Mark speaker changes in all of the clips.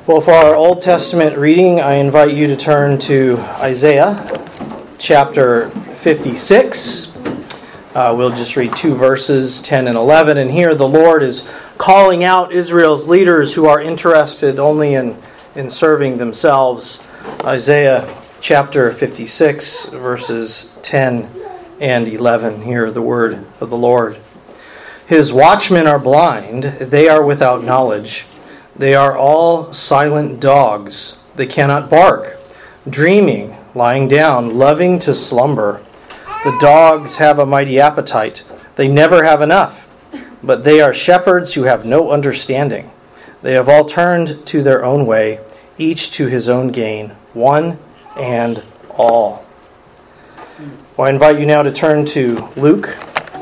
Speaker 1: Well, for our Old Testament reading, I invite you to turn to Isaiah chapter 56. We'll just read two verses, 10 and 11. And here the Lord is calling out Israel's leaders who are interested only in serving themselves. Isaiah chapter 56, verses 10 and 11. Hear the word of the Lord. His watchmen are blind, they are without knowledge. They are all silent dogs. They cannot bark, dreaming, lying down, loving to slumber. The dogs have a mighty appetite. They never have enough. But they are shepherds who have no understanding. They have all turned to their own way, each to his own gain, one and all. Well, I invite you now to turn to Luke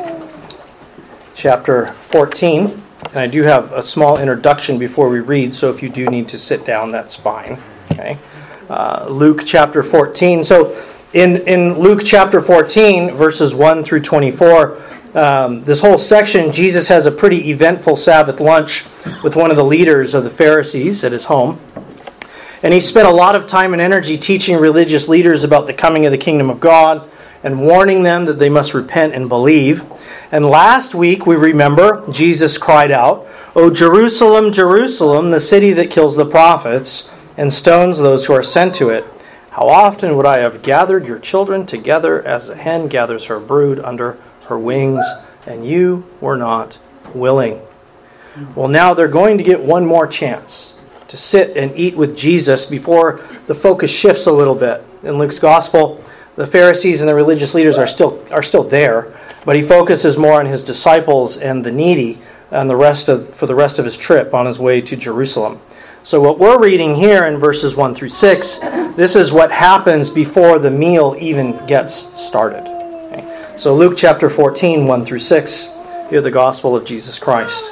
Speaker 1: chapter 14. And I do have a small introduction before we read, so if you do need to sit down, that's fine. Okay, Luke chapter 14. So in Luke chapter 14, verses 1 through 24, this whole section, Jesus has a pretty eventful Sabbath lunch with one of the leaders of the Pharisees at his home. And he spent a lot of time and energy teaching religious leaders about the coming of the kingdom of God and warning them that they must repent and believe. And last week, we remember, Jesus cried out, "O Jerusalem, Jerusalem, the city that kills the prophets and stones those who are sent to it. How often would I have gathered your children together as a hen gathers her brood under her wings, and you were not willing." Well, now they're going to get one more chance to sit and eat with Jesus before the focus shifts a little bit. In Luke's gospel, the Pharisees and the religious leaders are still there, but he focuses more on his disciples and the needy and for the rest of his trip on his way to Jerusalem. So what we're reading here in verses 1 through 6, this is what happens before the meal even gets started. Okay. So Luke chapter 14, 1 through 6, hear the gospel of Jesus Christ.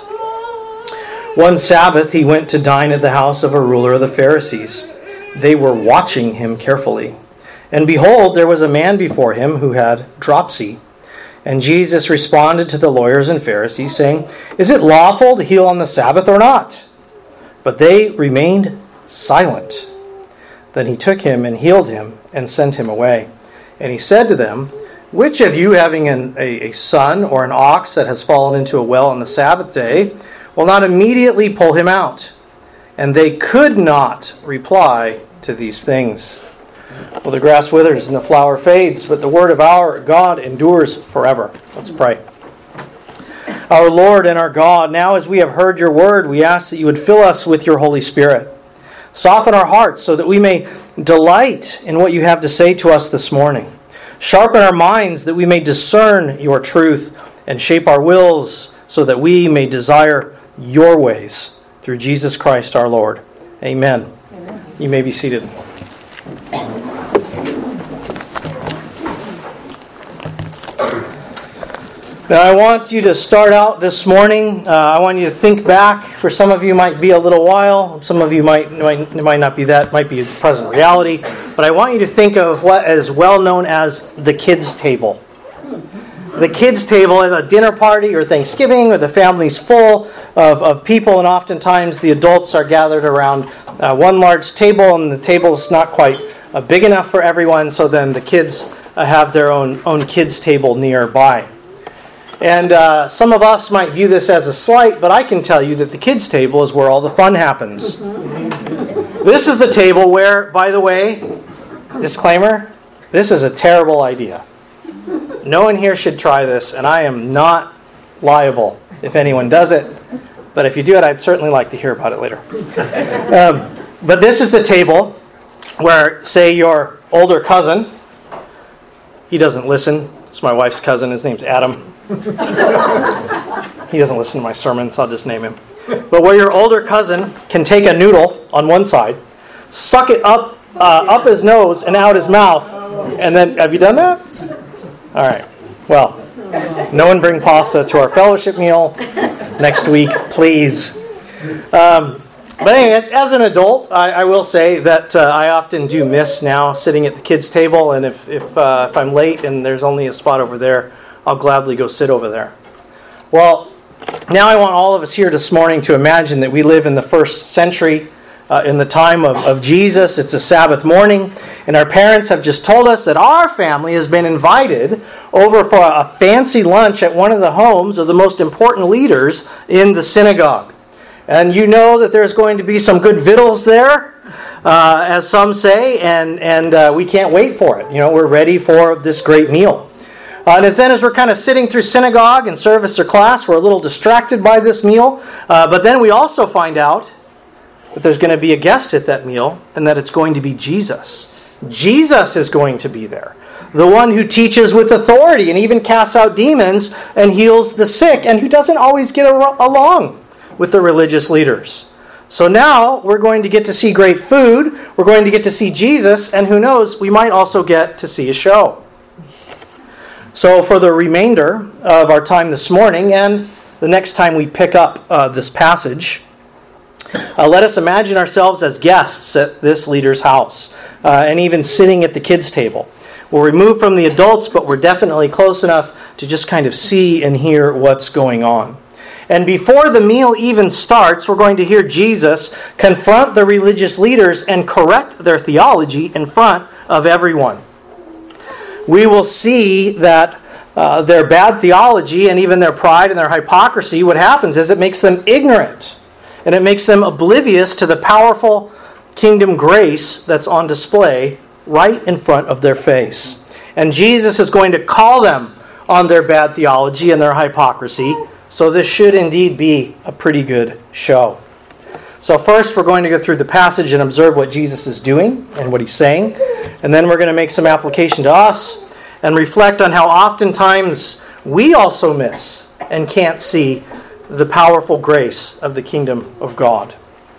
Speaker 1: One Sabbath he went to dine at the house of a ruler of the Pharisees. They were watching him carefully. And behold, there was a man before him who had dropsy. And Jesus responded to the lawyers and Pharisees, saying, "Is it lawful to heal on the Sabbath or not?" But they remained silent. Then he took him and healed him and sent him away. And he said to them, "Which of you, having a son or an ox that has fallen into a well on the Sabbath day, will not immediately pull him out?" And they could not reply to these things. Well, the grass withers and the flower fades, but the word of our God endures forever. Let's pray. Our Lord and our God, now as we have heard your word, we ask that you would fill us with your Holy Spirit. Soften our hearts so that we may delight in what you have to say to us this morning. Sharpen our minds that we may discern your truth and shape our wills so that we may desire your ways. Through Jesus Christ our Lord. Amen. Amen. You may be seated. Now I want you to start out this morning. I want you to think back. For some of you, might be a little while. Some of you might not be that. Might be present reality. But I want you to think of what is well known as the kids' table. The kids' table at a dinner party or Thanksgiving, where the family's full of people, and oftentimes the adults are gathered around one large table, and the table's not quite big enough for everyone. So then the kids have their own kids' table nearby. And some of us might view this as a slight, but I can tell you that the kids' table is where all the fun happens. This is the table where, by the way, disclaimer, this is a terrible idea. No one here should try this, and I am not liable if anyone does it. But if you do it, I'd certainly like to hear about it later. But this is the table where, say, your older cousin, he doesn't listen. It's my wife's cousin. His name's Adam. He doesn't listen to my sermons, so I'll just name him. But where your older cousin can take a noodle on one side, suck it up his nose and out his mouth, and then, have you done that? All right. Well, no one bring pasta to our fellowship meal next week, please. But anyway, as an adult, I will say that I often do miss now sitting at the kids' table, and if I'm late and there's only a spot over there, I'll gladly go sit over there. Well, now I want all of us here this morning to imagine that we live in the first century in the time of Jesus. It's a Sabbath morning, and our parents have just told us that our family has been invited over for a fancy lunch at one of the homes of the most important leaders in the synagogue. And you know that there's going to be some good victuals there, as some say, and we can't wait for it. We're ready for this great meal. And then as we're kind of sitting through synagogue and service or class, we're a little distracted by this meal. But then we also find out that there's going to be a guest at that meal, and that it's going to be Jesus. Jesus is going to be there. The one who teaches with authority and even casts out demons and heals the sick, and who doesn't always get along with the religious leaders. So now we're going to get to see great food, we're going to get to see Jesus, and who knows, we might also get to see a show. So for the remainder of our time this morning, and the next time we pick up this passage, let us imagine ourselves as guests at this leader's house, and even sitting at the kids' table. We're removed from the adults, but we're definitely close enough to just kind of see and hear what's going on. And before the meal even starts, we're going to hear Jesus confront the religious leaders and correct their theology in front of everyone. We will see that their bad theology and even their pride and their hypocrisy, what happens is it makes them ignorant. And it makes them oblivious to the powerful kingdom grace that's on display right in front of their face. And Jesus is going to call them on their bad theology and their hypocrisy. So this should indeed be a pretty good show. So first we're going to go through the passage and observe what Jesus is doing and what he's saying. And then we're going to make some application to us and reflect on how oftentimes we also miss and can't see the powerful grace of the kingdom of God.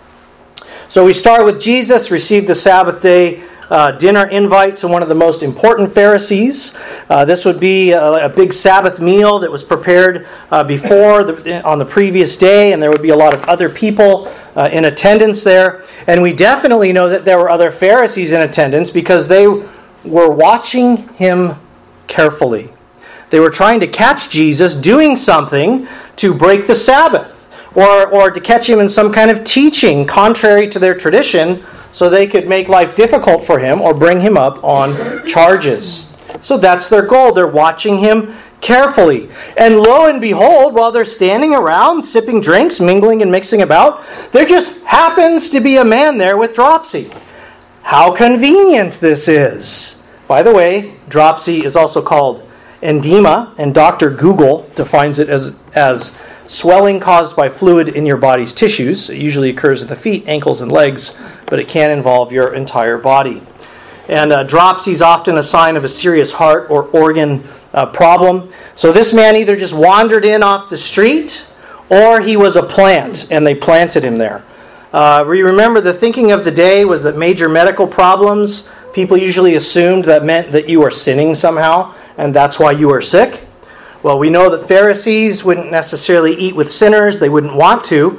Speaker 1: So we start with Jesus received the Sabbath day dinner invite to one of the most important Pharisees. This would be a big Sabbath meal that was prepared on the previous day, and there would be a lot of other people in attendance there. And we definitely know that there were other Pharisees in attendance because they were watching him carefully. They were trying to catch Jesus doing something to break the Sabbath, or to catch him in some kind of teaching contrary to their tradition, so they could make life difficult for him or bring him up on charges. So that's their goal. They're watching him carefully. And lo and behold, while they're standing around, sipping drinks, mingling and mixing about, there just happens to be a man there with dropsy. How convenient this is. By the way, dropsy is also called edema, and Dr. Google defines it as swelling caused by fluid in your body's tissues. It usually occurs in the feet, ankles, and legs, but it can involve your entire body. And dropsy is often a sign of a serious heart or organ problem. So this man either just wandered in off the street, or he was a plant, and they planted him there. We remember the thinking of the day was that major medical problems, people usually assumed that meant that you were sinning somehow, and that's why you were sick. Well, we know that Pharisees wouldn't necessarily eat with sinners. They wouldn't want to.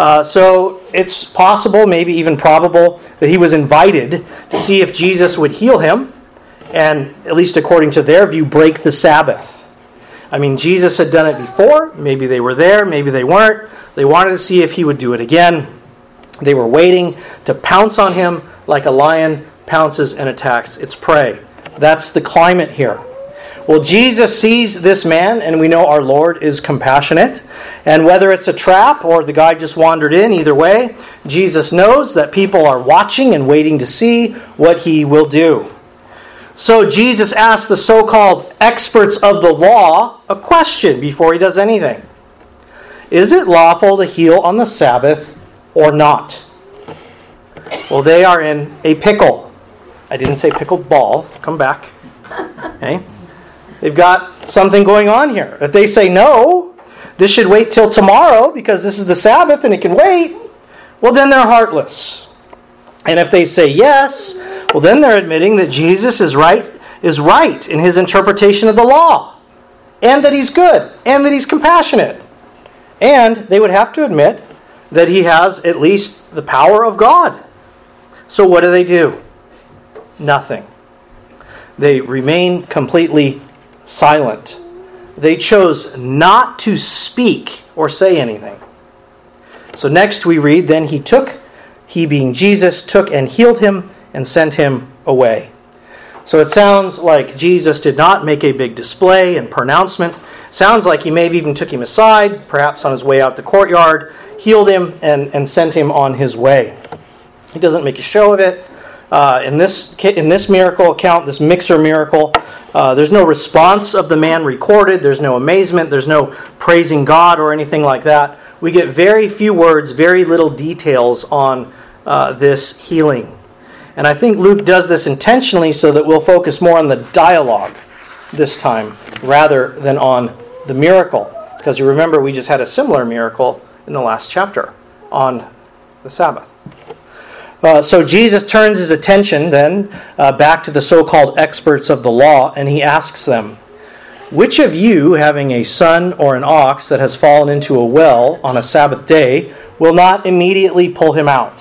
Speaker 1: So it's possible, maybe even probable, that he was invited to see if Jesus would heal him and, at least according to their view, break the Sabbath. I mean, Jesus had done it before. Maybe they were there. Maybe they weren't. They wanted to see if he would do it again. They were waiting to pounce on him like a lion pounces and attacks its prey. That's the climate here. Well, Jesus sees this man, and we know our Lord is compassionate. And whether it's a trap or the guy just wandered in, either way, Jesus knows that people are watching and waiting to see what he will do. So Jesus asks the so-called experts of the law a question before he does anything. Is it lawful to heal on the Sabbath or not? Well, they are in a pickle. I didn't say pickled ball. Come back. Okay? They've got something going on here. If they say no, this should wait till tomorrow because this is the Sabbath and it can wait, well, then they're heartless. And if they say yes, well, then they're admitting that Jesus is right in his interpretation of the law, and that he's good, and that he's compassionate. And they would have to admit that he has at least the power of God. So what do? Nothing. They remain completely silent. They chose not to speak or say anything. So next we read, then he took he being Jesus took and healed him and sent him away. So it sounds like Jesus did not make a big display and pronouncement. Sounds like he maybe even took him aside, perhaps on his way out the courtyard, healed him, and sent him on his way. He doesn't make a show of it. In this miracle account, this mixer miracle, there's no response of the man recorded. There's no amazement. There's no praising God or anything like that. We get very few words, very little details on this healing. And I think Luke does this intentionally so that we'll focus more on the dialogue this time rather than on the miracle. Because you remember we just had a similar miracle in the last chapter on the Sabbath. So Jesus turns his attention then back to the so-called experts of the law, and he asks them, "Which of you, having a son or an ox that has fallen into a well on a Sabbath day, will not immediately pull him out?"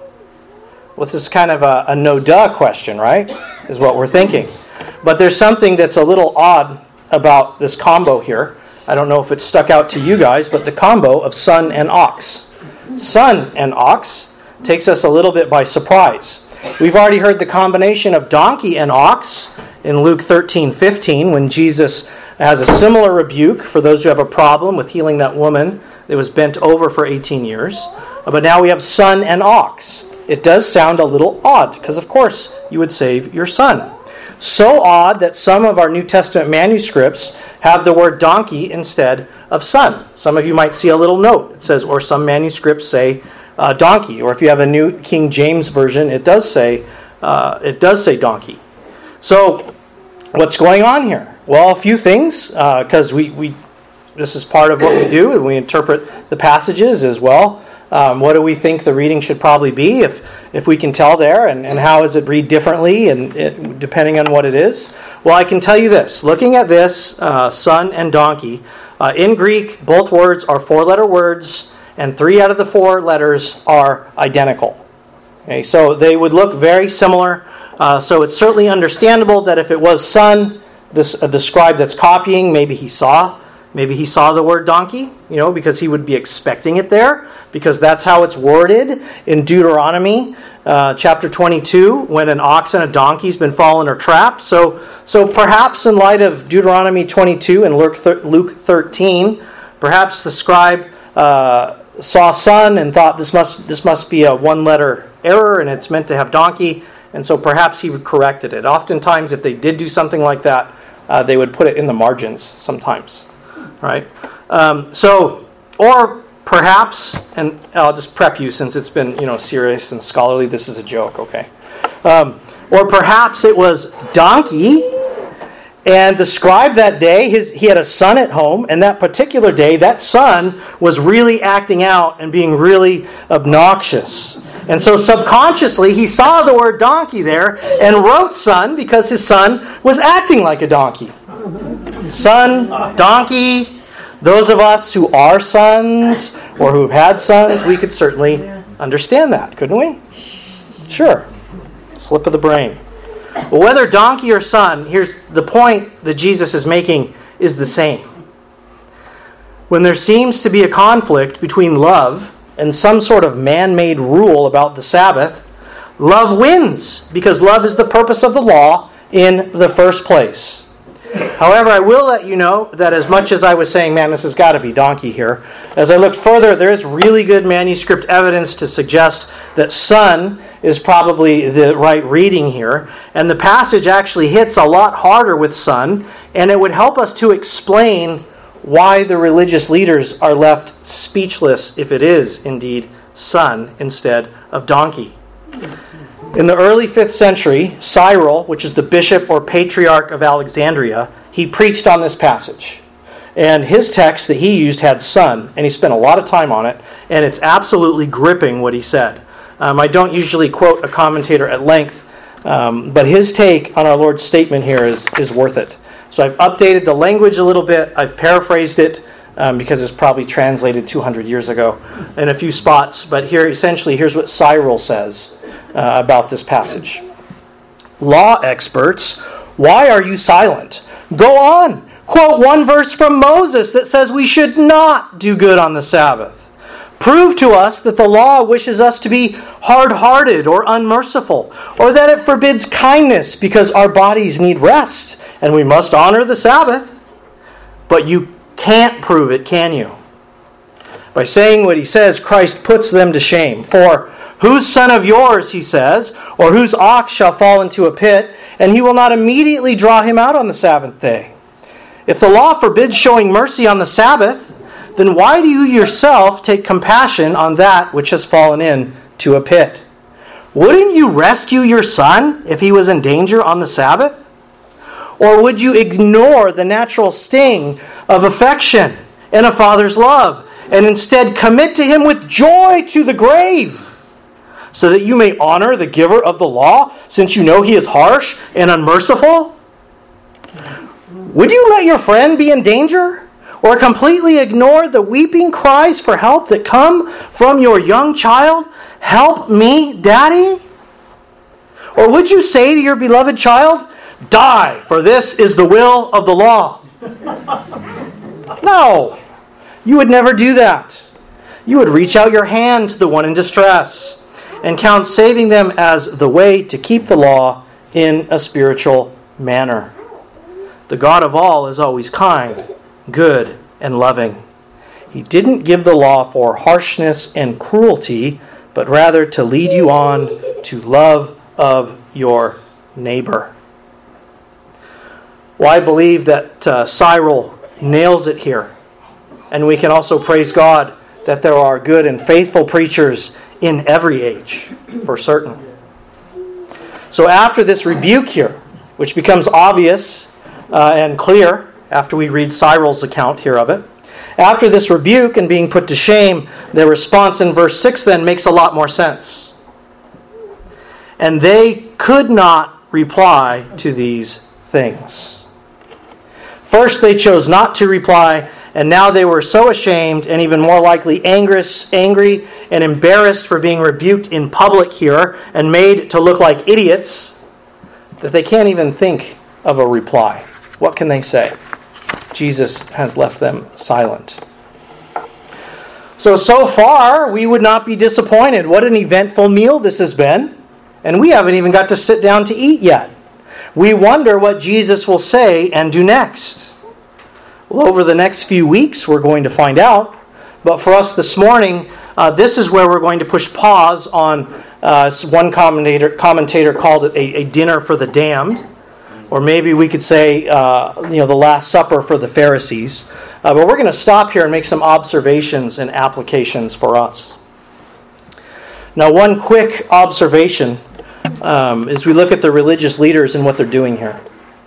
Speaker 1: Well, this is kind of a no-duh question, right? Is what we're thinking. But there's something that's a little odd about this combo here. I don't know if it stuck out to you guys, but the combo of son and ox. Son and ox takes us a little bit by surprise. We've already heard the combination of donkey and ox in Luke 13:15 when Jesus has a similar rebuke for those who have a problem with healing that woman that was bent over for 18 years. But now we have son and ox. It does sound a little odd because, of course, you would save your son. So odd that some of our New Testament manuscripts have the word donkey instead of son. Some of you might see a little note. It says, or some manuscripts say donkey. Or if you have a New King James Version, it does say donkey. So what's going on here? Well, a few things, because we this is part of what we do, and we interpret the passages as well. What do we think the reading should probably be, if we can tell there, and how does it read differently, and depending on what it is? Well, I can tell you this. Looking at this, son and donkey, in Greek, both words are four-letter words, and 3 out of the 4 letters are identical. Okay, so they would look very similar. So it's certainly understandable that if it was son, the scribe that's copying, maybe he saw the word donkey, because he would be expecting it there, because that's how it's worded in Deuteronomy chapter 22, when an ox and a donkey's been fallen or trapped. So perhaps in light of Deuteronomy 22 and Luke 13, perhaps the scribe saw son and thought this must be a one-letter error and it's meant to have donkey, and so perhaps he corrected it. Oftentimes, if they did do something like that, they would put it in the margins sometimes. Right? Or perhaps, and I'll just prep you since it's been, serious and scholarly, this is a joke, okay? Or perhaps it was donkey, and the scribe that day, he had a son at home, and that particular day, that son was really acting out and being really obnoxious. And so subconsciously, he saw the word donkey there and wrote son because his son was acting like a donkey. Son, donkey, those of us who are sons or who've had sons, we could certainly understand that, couldn't we? Sure. Slip of the brain. But whether donkey or son, here's the point that Jesus is making is the same. When there seems to be a conflict between love and some sort of man-made rule about the Sabbath, love wins because love is the purpose of the law in the first place. However, I will let you know that as much as I was saying, man, this has got to be donkey here, as I looked further, there is really good manuscript evidence to suggest that son is probably the right reading here. And the passage actually hits a lot harder with son, and it would help us to explain why the religious leaders are left speechless if it is indeed son instead of donkey. In the early 5th century, Cyril, which is the bishop or patriarch of Alexandria, he preached on this passage. And his text that he used had son, and he spent a lot of time on it, and it's absolutely gripping what he said. I don't usually quote a commentator at length, but his take on our Lord's statement here is worth it. So I've updated the language a little bit, I've paraphrased it, because it's probably translated 200 years ago in a few spots, but here's what Cyril says about this passage. Law experts, why are you silent? Go on. Quote one verse from Moses that says we should not do good on the Sabbath. Prove to us that the law wishes us to be hard-hearted or unmerciful, or that it forbids kindness because our bodies need rest and we must honor the Sabbath. But you can't prove it, can you? By saying what he says, Christ puts them to shame. For whose son of yours, he says, or whose ox shall fall into a pit, and he will not immediately draw him out on the Sabbath day? If the law forbids showing mercy on the Sabbath, then why do you yourself take compassion on that which has fallen into a pit? Wouldn't you rescue your son if he was in danger on the Sabbath? Or would you ignore the natural sting of affection and a father's love, and instead commit to him with joy to the grave, so that you may honor the giver of the law, since you know he is harsh and unmerciful? Would you let your friend be in danger, or completely ignore the weeping cries for help that come from your young child? Help me, Daddy? Or would you say to your beloved child, die, for this is the will of the law? No, you would never do that. You would reach out your hand to the one in distress and count saving them as the way to keep the law in a spiritual manner. The God of all is always kind, good, and loving. He didn't give the law for harshness and cruelty, but rather to lead you on to love of your neighbor. Well, I believe that Cyril nails it here. And we can also praise God that there are good and faithful preachers in every age, for certain. So after this rebuke here, which becomes obvious and clear after we read Cyril's account here of it, after this rebuke and being put to shame, their response in verse 6 then makes a lot more sense. And they could not reply to these things. First, they chose not to reply, and now they were so ashamed and even more likely angry and embarrassed for being rebuked in public here and made to look like idiots that they can't even think of a reply. What can they say? Jesus has left them silent. So far, we would not be disappointed. What an eventful meal this has been. And we haven't even got to sit down to eat yet. We wonder what Jesus will say and do next. Well, over the next few weeks, we're going to find out. But for us this morning, this is where we're going to push pause on, one commentator called it a dinner for the damned. Or maybe we could say, the Last Supper for the Pharisees. But we're going to stop here and make some observations and applications for us. Now, one quick observation as we look at the religious leaders and what they're doing here.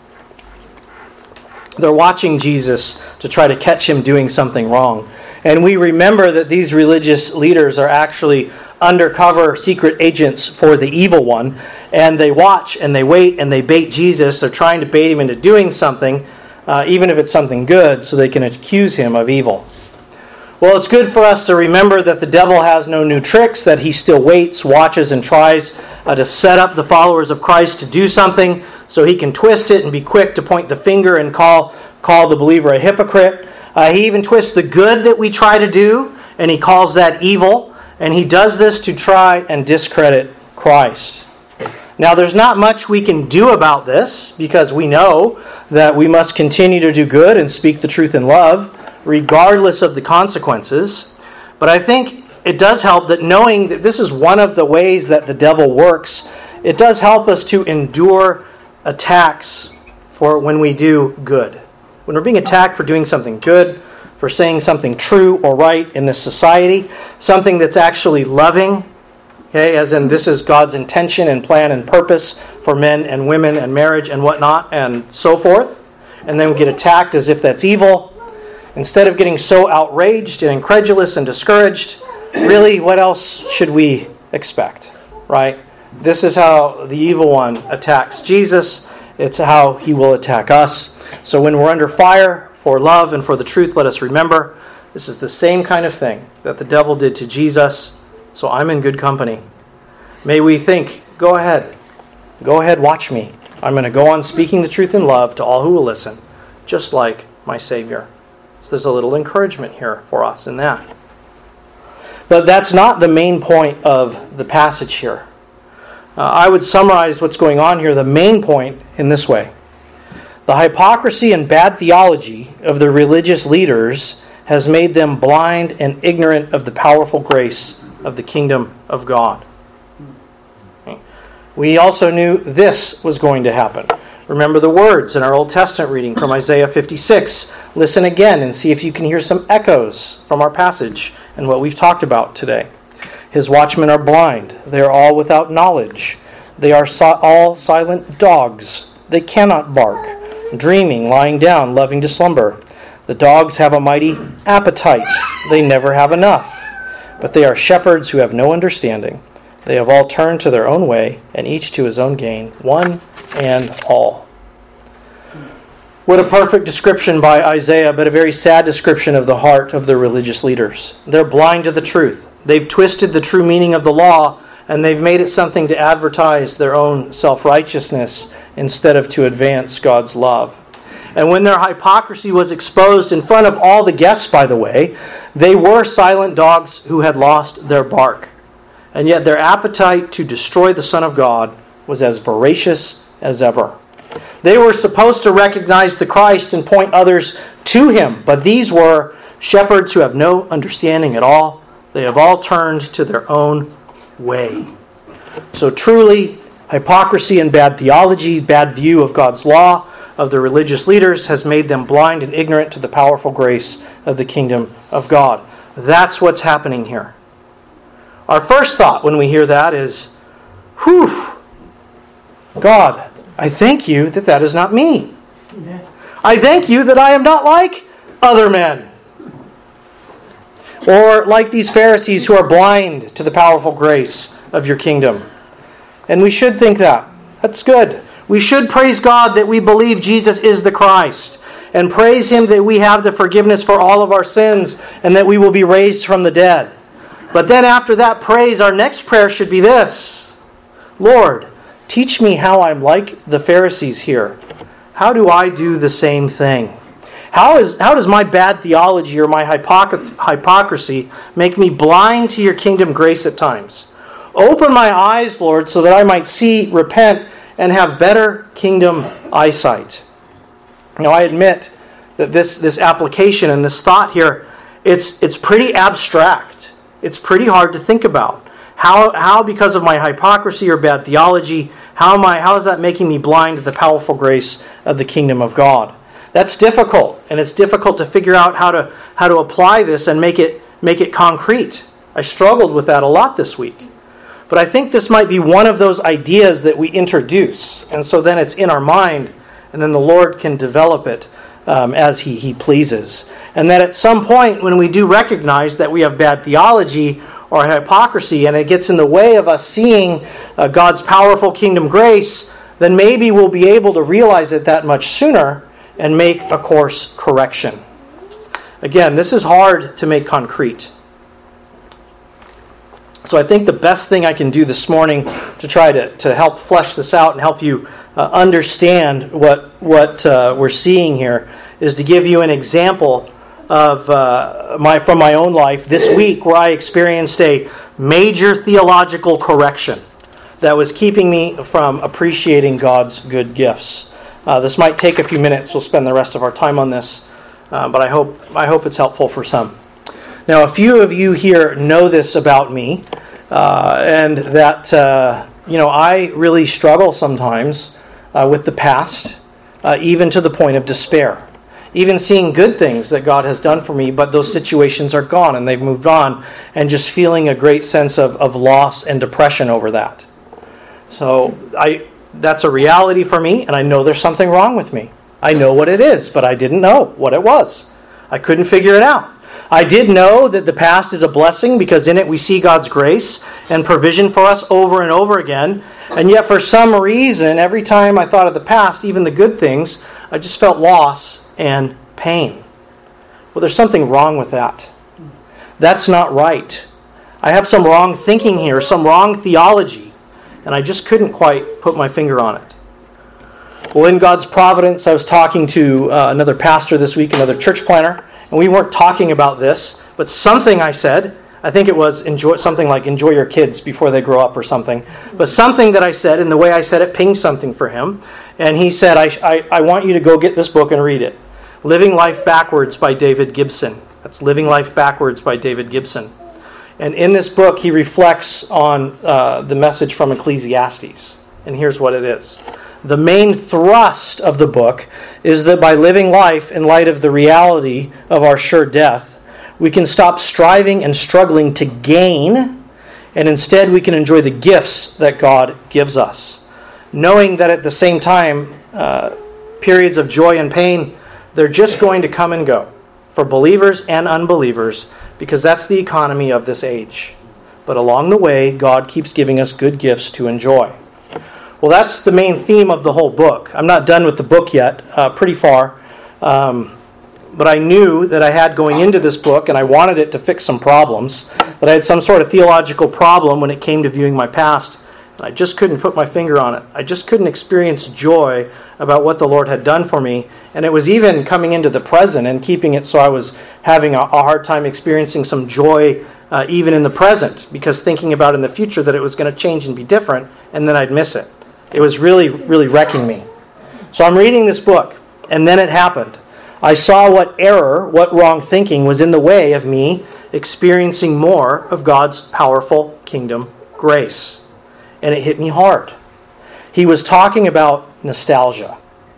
Speaker 1: They're watching Jesus to try to catch him doing something wrong. And we remember that these religious leaders are actually undercover secret agents for the evil one. And they watch and they wait and they bait Jesus. They're trying to bait him into doing something, even if it's something good, so they can accuse him of evil. Well, it's good for us to remember that the devil has no new tricks, that he still waits, watches, and tries to set up the followers of Christ to do something so he can twist it and be quick to point the finger and call the believer a hypocrite. He even twists the good that we try to do, and he calls that evil. And he does this to try and discredit Christ. Now, there's not much we can do about this, because we know that we must continue to do good and speak the truth in love, regardless of the consequences. But I think it does help that knowing that this is one of the ways that the devil works, it does help us to endure attacks for when we do good. When we're being attacked for doing something good, for saying something true or right in this society, something that's actually loving, okay, as in this is God's intention and plan and purpose for men and women and marriage and whatnot and so forth, and then we get attacked as if that's evil. Instead of getting so outraged and incredulous and discouraged, really, what else should we expect, right? This is how the evil one attacks Jesus. It's how he will attack us. So when we're under fire for love and for the truth, let us remember this is the same kind of thing that the devil did to Jesus. So I'm in good company. May we think, go ahead, watch me. I'm going to go on speaking the truth in love to all who will listen, just like my Savior. So there's a little encouragement here for us in that. But that's not the main point of the passage here. I would summarize what's going on here, the main point, in this way. The hypocrisy and bad theology of the religious leaders has made them blind and ignorant of the powerful grace of the kingdom of God. We also knew this was going to happen. Remember the words in our Old Testament reading from Isaiah 56. Listen again and see if you can hear some echoes from our passage and what we've talked about today. His watchmen are blind. They are all without knowledge. They are all silent dogs. They cannot bark, dreaming, lying down, loving to slumber. The dogs have a mighty appetite. They never have enough. But they are shepherds who have no understanding. They have all turned to their own way, and each to his own gain, one and all. What a perfect description by Isaiah, but a very sad description of the heart of the religious leaders. They're blind to the truth. They've twisted the true meaning of the law, and they've made it something to advertise their own self-righteousness instead of to advance God's love. And when their hypocrisy was exposed in front of all the guests, by the way, they were silent dogs who had lost their bark. And yet their appetite to destroy the Son of God was as voracious as ever. They were supposed to recognize the Christ and point others to Him, but these were shepherds who have no understanding at all. They have all turned to their own way. So truly, hypocrisy and bad theology, bad view of God's law, of the religious leaders, has made them blind and ignorant to the powerful grace of the kingdom of God. That's what's happening here. Our first thought when we hear that is, whew, God, I thank you that that is not me. I thank you that I am not like other men. Or like these Pharisees who are blind to the powerful grace of your kingdom. And we should think that. That's good. We should praise God that we believe Jesus is the Christ. And praise Him that we have the forgiveness for all of our sins and that we will be raised from the dead. But then after that praise, our next prayer should be this. Lord, teach me how I'm like the Pharisees here. How do I do the same thing? How does my bad theology or my hypocrisy make me blind to your kingdom grace at times? Open my eyes, Lord, so that I might see, repent, and have better kingdom eyesight. Now, I admit that this application and this thought here, it's pretty abstract. It's pretty hard to think about. How because of my hypocrisy or bad theology, how is that making me blind to the powerful grace of the kingdom of God? That's difficult, and it's difficult to figure out how to apply this and make it concrete. I struggled with that a lot this week. But I think this might be one of those ideas that we introduce, and so then it's in our mind, and then the Lord can develop it as He pleases. And that at some point when we do recognize that we have bad theology or hypocrisy, and it gets in the way of us seeing God's powerful kingdom grace, then maybe we'll be able to realize it that much sooner and make a course correction. Again, this is hard to make concrete. So I think the best thing I can do this morning to try to help flesh this out and help you understand what we're seeing here is to give you an example of from my own life this week where I experienced a major theological correction that was keeping me from appreciating God's good gifts. This might take a few minutes. We'll spend the rest of our time on this, but I hope it's helpful for some. Now, a few of you here know this about me, and that I really struggle sometimes with the past, even to the point of despair. Even seeing good things that God has done for me, but those situations are gone and they've moved on, and just feeling a great sense of loss and depression over that. So that's a reality for me, and I know there's something wrong with me. I know what it is, but I didn't know what it was. I couldn't figure it out. I did know that the past is a blessing because in it we see God's grace and provision for us over and over again. And yet for some reason, every time I thought of the past, even the good things, I just felt loss and pain. Well, there's something wrong with that. That's not right. I have some wrong thinking here, some wrong theology, and I just couldn't quite put my finger on it. Well, in God's providence, I was talking to another pastor this week, another church planner, and we weren't talking about this, but something I said I think it was something like enjoy your kids before they grow up or something. But something that I said, and the way I said it pinged something for him. And he said, I want you to go get this book and read it. Living Life Backwards by David Gibson. That's Living Life Backwards by David Gibson. And in this book, he reflects on the message from Ecclesiastes. And here's what it is. The main thrust of the book is that by living life in light of the reality of our sure death, we can stop striving and struggling to gain, and instead we can enjoy the gifts that God gives us. Knowing that at the same time, periods of joy and pain, they're just going to come and go for believers and unbelievers, because that's the economy of this age. But along the way, God keeps giving us good gifts to enjoy. Well, that's the main theme of the whole book. I'm not done with the book yet, pretty far. But I knew that I had going into this book, and I wanted it to fix some problems, that I had some sort of theological problem when it came to viewing my past. And I just couldn't put my finger on it. I just couldn't experience joy about what the Lord had done for me. And it was even coming into the present and keeping it so I was having a hard time experiencing some joy even in the present, because thinking about in the future that it was going to change and be different, and then I'd miss it. It was really, really wrecking me. So I'm reading this book, and then it happened. I saw what error, what wrong thinking was in the way of me experiencing more of God's powerful kingdom grace. And it hit me hard. He was talking about nostalgia.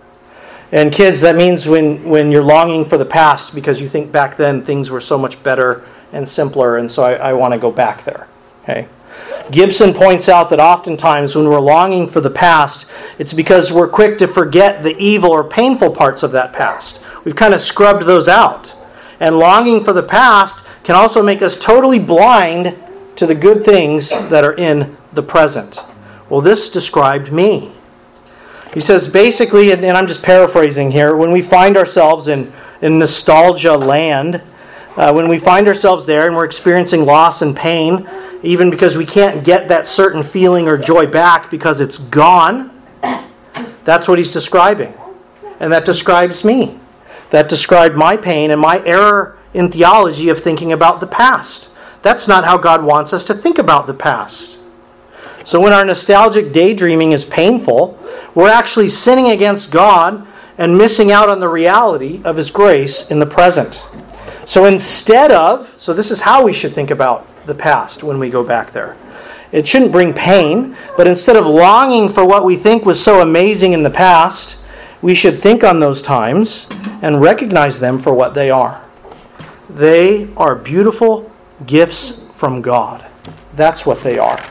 Speaker 1: And kids, that means when you're longing for the past because you think back then things were so much better and simpler, and so I want to go back there. Okay? Gibson points out that oftentimes when we're longing for the past, it's because we're quick to forget the evil or painful parts of that past. We've kind of scrubbed those out. And longing for the past can also make us totally blind to the good things that are in the present. Well, this described me. He says basically, and I'm just paraphrasing here, when we find ourselves in nostalgia land, when we find ourselves there and we're experiencing loss and pain, even because we can't get that certain feeling or joy back because it's gone, that's what he's describing. And that describes me. That described my pain and my error in theology of thinking about the past. That's not how God wants us to think about the past. So when our nostalgic daydreaming is painful, we're actually sinning against God and missing out on the reality of His grace in the present. So this is how we should think about the past when we go back there. It shouldn't bring pain, but instead of longing for what we think was so amazing in the past, we should think on those times and recognize them for what they are. They are beautiful gifts from God. That's what they are.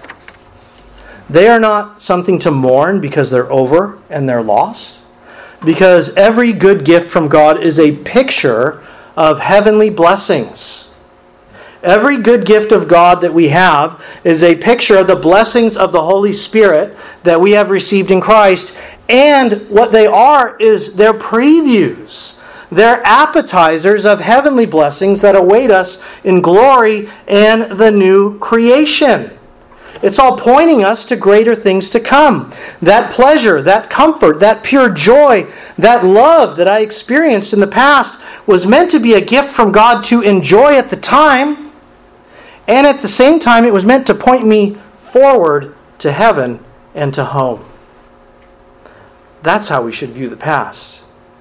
Speaker 1: They are not something to mourn because they're over and they're lost. Because every good gift from God is a picture of heavenly blessings. Every good gift of God that we have is a picture of the blessings of the Holy Spirit that we have received in Christ. And what they are is their previews. They're appetizers of heavenly blessings that await us in glory and the new creation. It's all pointing us to greater things to come. That pleasure, that comfort, that pure joy, that love that I experienced in the past was meant to be a gift from God to enjoy at the time. And at the same time, it was meant to point me forward to heaven and to home. That's how we should view the past.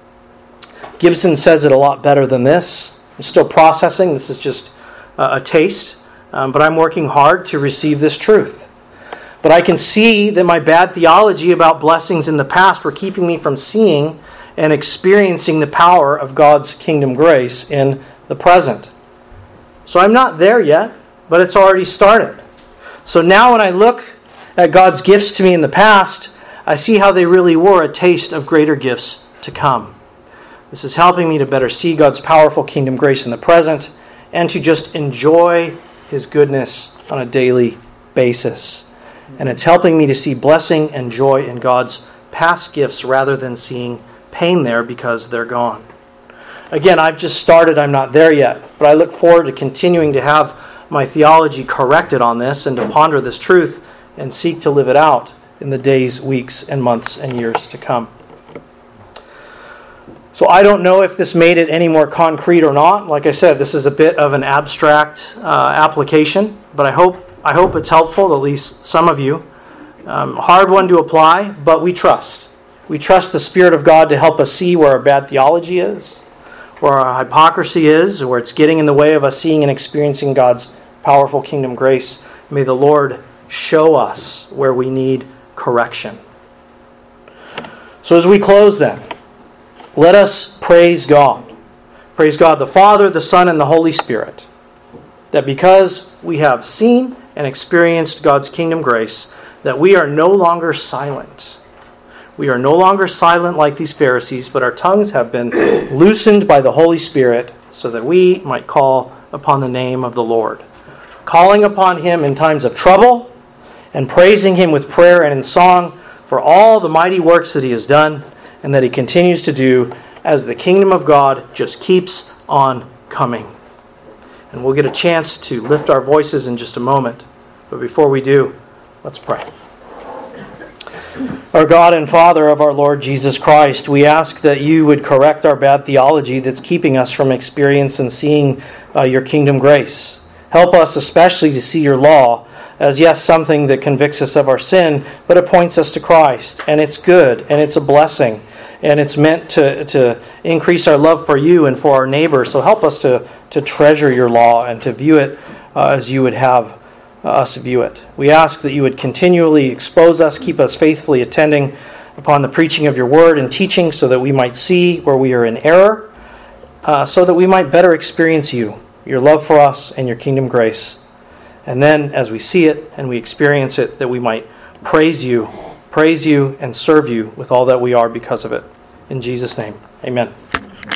Speaker 1: Gibson says it a lot better than this. I'm still processing. This is just a taste. But I'm working hard to receive this truth. But I can see that my bad theology about blessings in the past were keeping me from seeing and experiencing the power of God's kingdom grace in the present. So I'm not there yet, but it's already started. So now when I look at God's gifts to me in the past, I see how they really were a taste of greater gifts to come. This is helping me to better see God's powerful kingdom grace in the present and to just enjoy His goodness on a daily basis. And it's helping me to see blessing and joy in God's past gifts rather than seeing pain there because they're gone. Again, I've just started. I'm not there yet. But I look forward to continuing to have my theology corrected on this and to ponder this truth and seek to live it out in the days, weeks, and months and years to come. So I don't know if this made it any more concrete or not. Like I said, this is a bit of an abstract application, but I hope it's helpful to at least some of you. Hard one to apply, but we trust. We trust the Spirit of God to help us see where our bad theology is, where our hypocrisy is, where it's getting in the way of us seeing and experiencing God's powerful kingdom grace. May the Lord show us where we need correction. So as we close then, let us praise God. Praise God the Father, the Son, and the Holy Spirit. That because we have seen and experienced God's kingdom grace, that we are no longer silent. We are no longer silent like these Pharisees, but our tongues have been loosened by the Holy Spirit so that we might call upon the name of the Lord. Calling upon Him in times of trouble and praising Him with prayer and in song for all the mighty works that He has done and that He continues to do as the kingdom of God just keeps on coming. And we'll get a chance to lift our voices in just a moment. But before we do, let's pray. Our God and Father of our Lord Jesus Christ, we ask that you would correct our bad theology that's keeping us from experience and seeing your kingdom grace. Help us especially to see your law as, yes, something that convicts us of our sin, but it points us to Christ. And it's good, and it's a blessing, and it's meant to increase our love for you and for our neighbor. So help us to treasure your law and to view it as you would have us view it. We ask that you would continually expose us, keep us faithfully attending upon the preaching of your word and teaching so that we might see where we are in error, so that we might better experience you, your love for us, and your kingdom grace. And then as we see it and we experience it, that we might praise you and serve you with all that we are because of it. In Jesus' name, amen.